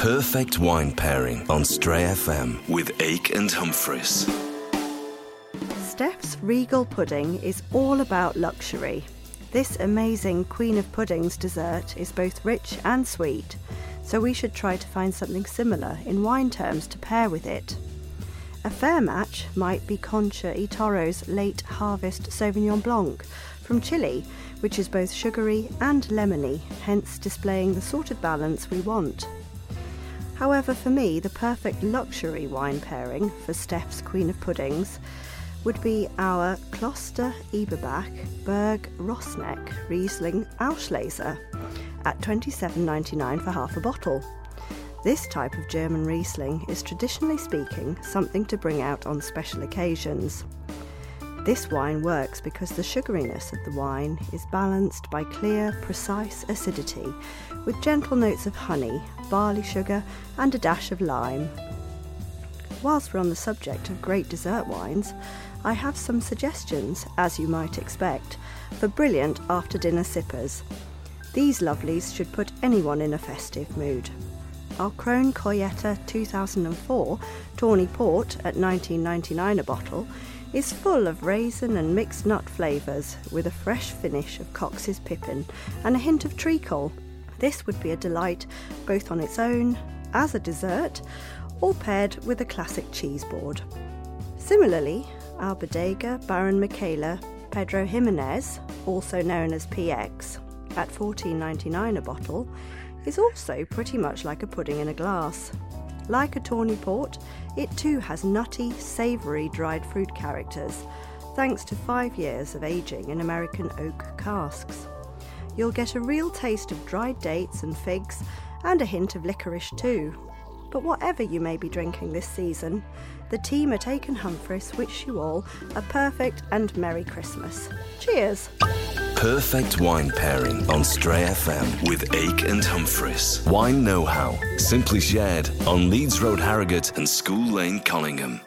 perfect wine pairing on Stray FM with Ake and Humphreys. Steph's Regal Pudding is all about luxury. This amazing Queen of Puddings dessert is both rich and sweet, so we should try to find something similar in wine terms to pair with it. A fair match might be Concha y Toro's Late Harvest Sauvignon Blanc from Chile, which is both sugary and lemony, hence displaying the sort of balance we want. However, for me, the perfect luxury wine pairing for Steph's Queen of Puddings would be our Kloster Eberbach Berg Rossneck Riesling Auslese at $27.99 for half a bottle. This type of German Riesling is, traditionally speaking, something to bring out on special occasions. This wine works because the sugariness of the wine is balanced by clear, precise acidity with gentle notes of honey, barley sugar and a dash of lime. Whilst we're on the subject of great dessert wines, I have some suggestions, as you might expect, for brilliant after-dinner sippers. These lovelies should put anyone in a festive mood. Our Krone Koyetta 2004 Tawny Port at $19.99 a bottle is full of raisin and mixed nut flavours with a fresh finish of Cox's Pippin and a hint of treacle. This would be a delight both on its own, as a dessert, or paired with a classic cheese board. Similarly, our Bodega Baron Michaela Pedro Jimenez, also known as PX, at $14.99 a bottle, is also pretty much like a pudding in a glass. Like a Tawny Port, it too has nutty, savoury dried fruit characters, thanks to 5 years of aging in American oak casks. You'll get a real taste of dried dates and figs, and a hint of licorice too. But whatever you may be drinking this season, the team at Ake and Humphreys wish you all a perfect and Merry Christmas. Cheers! Perfect wine pairing on Stray FM with Ake and Humphreys. Wine know-how, simply shared on Leeds Road, Harrogate and School Lane, Collingham.